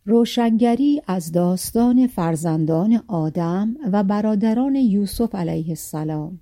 روشنگری از داستان فرزندان آدم و برادران یوسف علیه السلام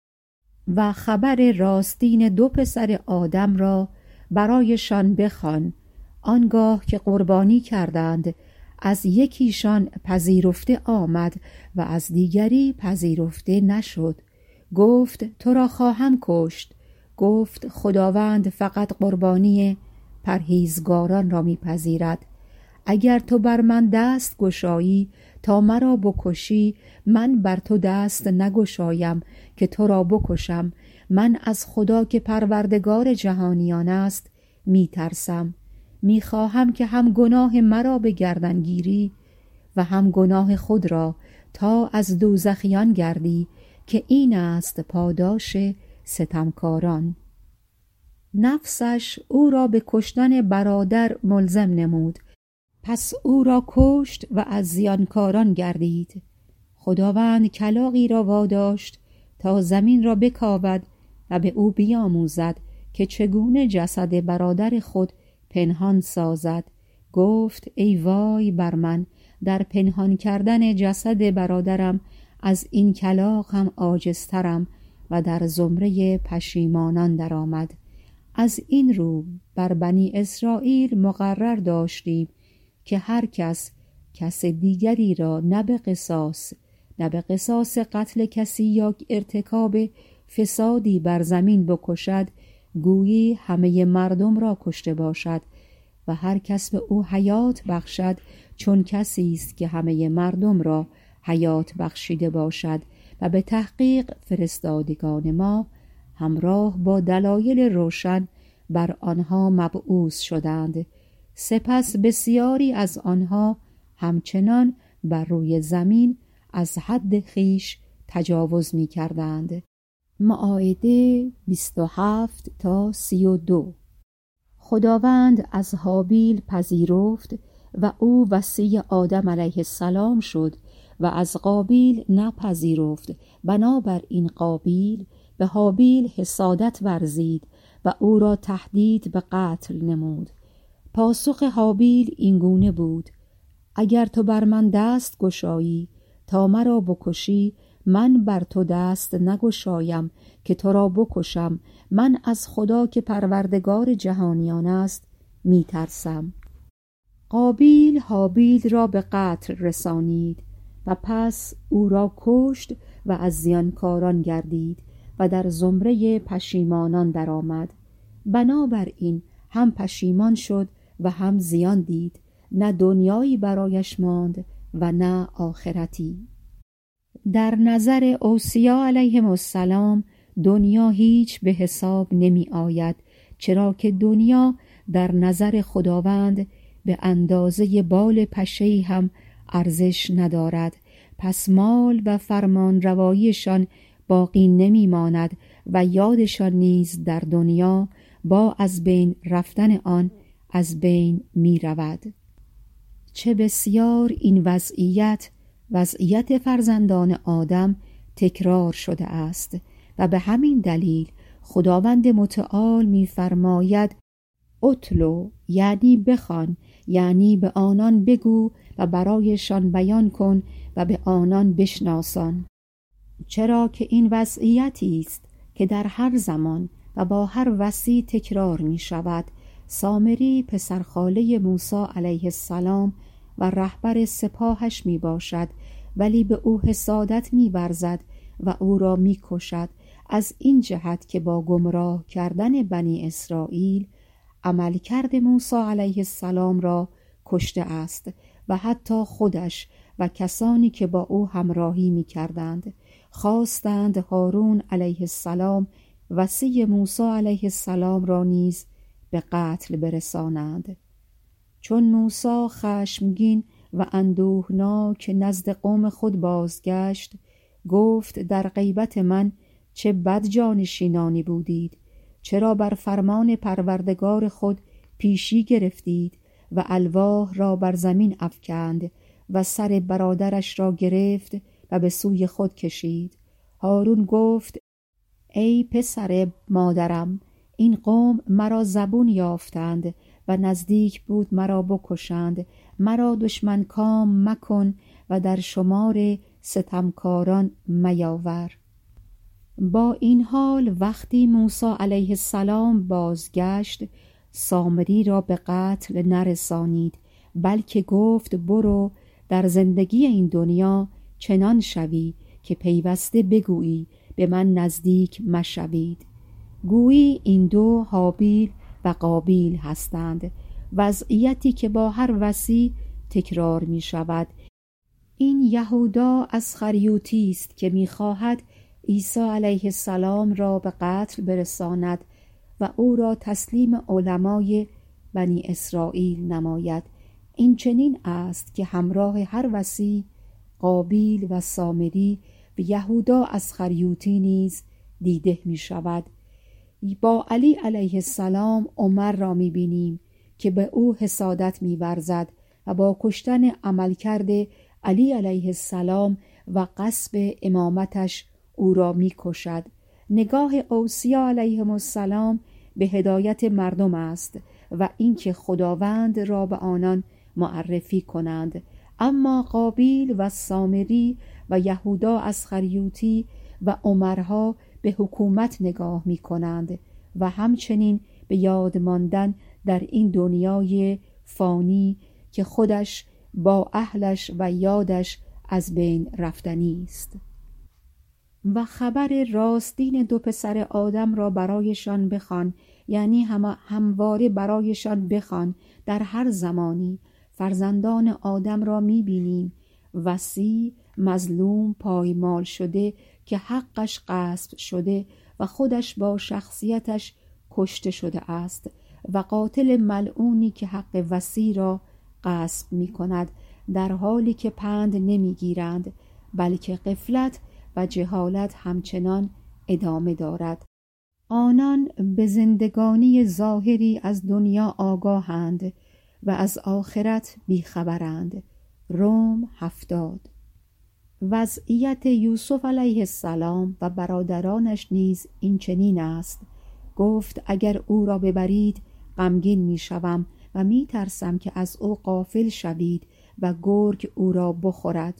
و خبر راستین دو پسر آدم را برایشان بخوان. آنگاه که قربانی کردند، از یکیشان پذیرفته آمد و از دیگری پذیرفته نشد. گفت تو را خواهم کشت. گفت خداوند فقط قربانی پرهیزگاران را میپذیرد. اگر تو بر من دست گشایی تا مرا بکشی، من بر تو دست نگشایم که تو را بکشم. من از خدا که پروردگار جهانیان است میترسم. میخواهم که هم گناه مرا به گردن گیری و هم گناه خود را، تا از دوزخیان گردی که این است پاداش ستمکاران. نفسش او را به کشتن برادر ملزم نمود، پس او را کشت و از زیانکاران گردید. خداوند کلاغی را واداشت تا زمین را بکاود و به او بیاموزد که چگونه جسد برادر خود پنهان سازد. گفت ای وای بر من، در پنهان کردن جسد برادرم از این کلاغ هم عاجزترم، و در زمره پشیمانان درآمد. از این رو بر بنی اسرائیل مقرر داشتیم که هر کس دیگری را نه به قصاص قتل کسی یا ارتکاب فسادی بر زمین بکشد، گویی همه مردم را کشته باشد، و هر کس به او حیات بخشد چون کسی است که همه مردم را حیات بخشیده باشد. و به تحقیق فرستادگان ما همراه با دلایل روشن بر آنها مبعوث شدند. سپس بسیاری از آنها همچنان بر روی زمین از حد خویش تجاوز می کردند. مائده 27 تا 32. خداوند از هابیل پذیرفت و او وصی آدم علیه السلام شد، و از قابیل نپذیرفت. بنابراین قابیل به هابیل حسادت ورزید و او را تهدید به قتل نمود. پاسخ هابیل این گونه بود: اگر تو بر من دست گشایی تا مرا بکشی، من بر تو دست نگشایم که تو را بکشم. من از خدا که پروردگار جهانیان است میترسم. قابیل هابیل را به قتل رسانید و پس او را کشت و از زیانکاران گردید و در زمره پشیمانان درآمد. بنابراین هم پشیمان شد و هم زیان دید، نه دنیایی برایش ماند و نه آخرتی. در نظر اوصیا علیهم السلام دنیا هیچ به حساب نمی آید، چرا که دنیا در نظر خداوند به اندازه بال پشه‌ای هم ارزش ندارد. پس مال و فرمان رواییشان باقی نمی ماند و یادشان نیز در دنیا با از بین رفتن آن از بین می رود. چه بسیار این وضعیت فرزندان آدم تکرار شده است و به همین دلیل خداوند متعال می فرماید اتلو، یعنی بخوان، یعنی به آنان بگو و برایشان بیان کن و به آنان بشناسان. چرا که این وضعیتی است که در هر زمان و با هر وصی تکرار می شود. سامری پسرخاله موسی علیه السلام و رهبر سپاهش می باشد، ولی به او حسادت می ورزد و او را می کشد، از این جهت که با گمراه کردن بنی اسرائیل عملکرد موسی علیه السلام را کشته است و حتی خودش و کسانی که با او همراهی می کردند. خواستند هارون علیه السلام وصی موسی علیه السلام را نیز به قتل برسانند. چون موسی خشمگین و اندوهناک نزد قوم خود بازگشت، گفت در غیبت من چه بد جانشینانی بودید، چرا بر فرمان پروردگار خود پیشی گرفتید و الواح را بر زمین افکند و سر برادرش را گرفت و به سوی خود کشید. هارون گفت ای پسر مادرم، این قوم مرا زبون یافتند و نزدیک بود مرا بکشند. مرا دشمن کام مکن و در شمار ستمکاران میاور. با این حال وقتی موسی علیه السلام بازگشت، سامری را به قتل نرسانید، بلکه گفت برو در زندگی این دنیا چنان شوی که پیوسته بگویی به من نزدیک مشوید. گویی این دو هابیل و قابیل هستند، وضعیتی که با هر وصی تکرار می شود. این یهودا اسخریوطی است که می خواهد عیسی علیه السلام را به قتل برساند و او را تسلیم علمای بنی اسرائیل نماید. این چنین است که همراه هر وصی قابیل و سامری و یهودا اسخریوطی نیز دیده می شود. با علی علیه السلام عمر را می بینیم که به او حسادت می ورزد و با کشتن عملکرد علی علیه السلام و غصب امامتش او را می کشد. نگاه اوصیا علیهم السلام به هدایت مردم است و اینکه خداوند را به آنان معرفی کنند، اما قابیل و سامری و یهودا اسخریوطی و عمرها به حکومت نگاه می کنند و همچنین به یاد ماندن در این دنیای فانی که خودش با اهلش و یادش از بین رفتنی است. و خبر راستین دو پسر آدم را برایشان بخوان، یعنی همواره برایشان بخوان. در هر زمانی فرزندان آدم را می‌بینیم وصی مظلوم پایمال شده که حقش غصب شده و خودش با شخصیتش کشته شده است، و قاتل ملعونی که حق وصی را غصب می‌کند، در حالی که پند نمی‌گیرند، بلکه غفلت و جهالت همچنان ادامه دارد. آنان به زندگانی ظاهری از دنیا آگاهند و از آخرت بیخبرند. روم 70. وضعیت یوسف علیه السلام و برادرانش نیز این چنین است. گفت اگر او را ببرید غمگین می شوم و می ترسم که از او غافل شوید و گرگ او را بخورد.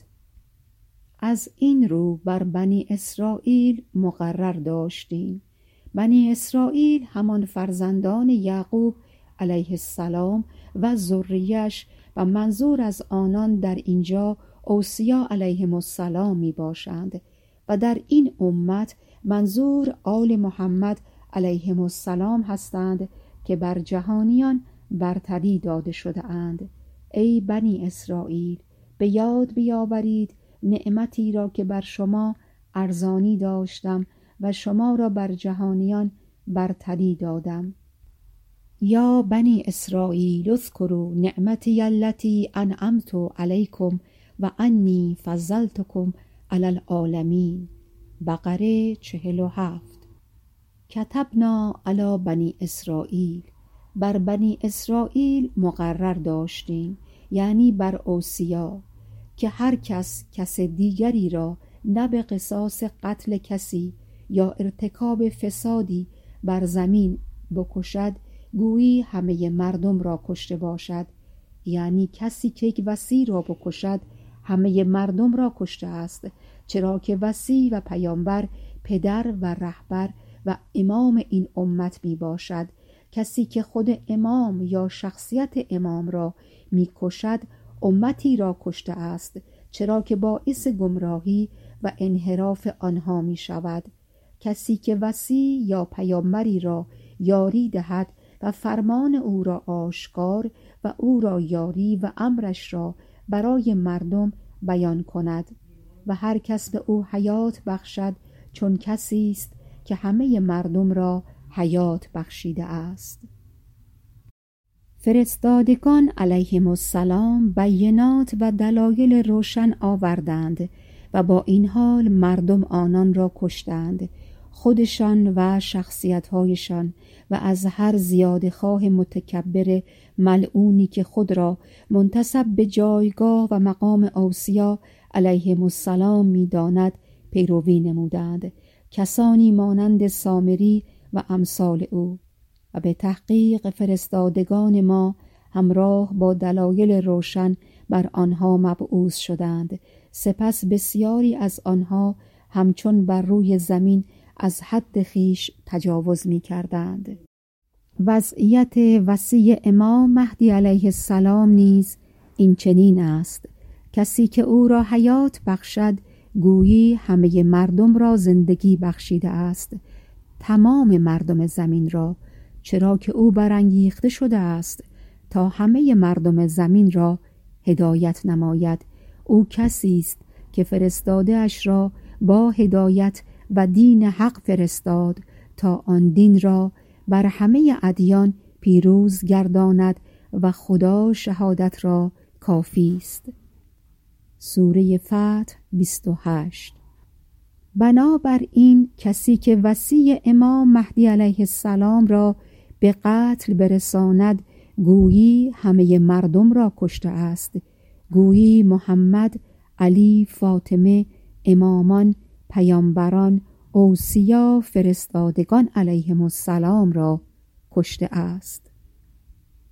از این رو بر بنی اسرائیل مقرر داشتیم. بنی اسرائیل همان فرزندان یعقوب علیه السلام و ذریه‌اش و منظور از آنان در اینجا اوصیا علیهم السلام می باشند و در این امت منظور آل محمد علیهم السلام هستند که بر جهانیان برتری داده شده اند. ای بنی اسرائیل، به یاد بیاورید نعمتی را که بر شما ارزانی داشتم و شما را بر جهانیان برتری دادم. یا بنی اسرائیل اذکروا نعمتی التي انعمت علیکم و انی فضلتکم علی العالمین. بقره 47. کتبنا علی بنی اسرائیل، بر بنی اسرائیل مقرر داشتیم، یعنی بر اوصیا، که هر کس دیگری را نه به قصاص قتل کسی یا ارتکاب فسادی بر زمین بکشد، گویی همه مردم را کشته باشد. یعنی کسی که یک وصی را بکشد همه مردم را کشته است، چرا که وصی و پیامبر پدر و رهبر و امام این امت می باشد. کسی که خود امام یا شخصیت امام را می کشد امتی را کشته است، چرا که باعث گمراهی و انحراف آنها می شود. کسی که وصی یا پیامبری را یاری دهد و فرمان او را آشکار و او را یاری و امرش را برای مردم بیان کند و هر کس به او حیات بخشد، چون کسی است که همه مردم را حیات بخشیده است. فرستادگان علیهم السلام بینات و دلایل روشن آوردند و با این حال مردم آنان را کشتند، خودشان و شخصیت‌هایشان، و از هر زیادخواه متکبر ملعونی که خود را منتسب به جایگاه و مقام اوصیا علیهم السلام می‌داند پیروی نمودند. کسانی مانند سامری و امثال او. و به تحقیق فرستادگان ما همراه با دلایل روشن بر آنها مبعوث شدند. سپس بسیاری از آنها همچون بر روی زمین از حد خویش تجاوز می کردند. وضعیت وصی امام مهدی علیه السلام نیز این چنین است: کسی که او را حیات بخشد گویی همه مردم را زندگی بخشیده است، تمام مردم زمین را، چرا که او برانگیخته شده است تا همه مردم زمین را هدایت نماید. او کسی است که فرستاده اش را با هدایت و دین حق فرستاد تا آن دین را بر همه ادیان پیروز گرداند و خدا شهادت را کافی است. سوره فتح 28. بنابراین کسی که وصی امام مهدی علیه السلام را به قتل برساند گویی همه مردم را کشته است، گویی محمد، علی، فاطمه، امامان، پیامبران، اوصیا، فرستادگان علیهم السلام را کشته است.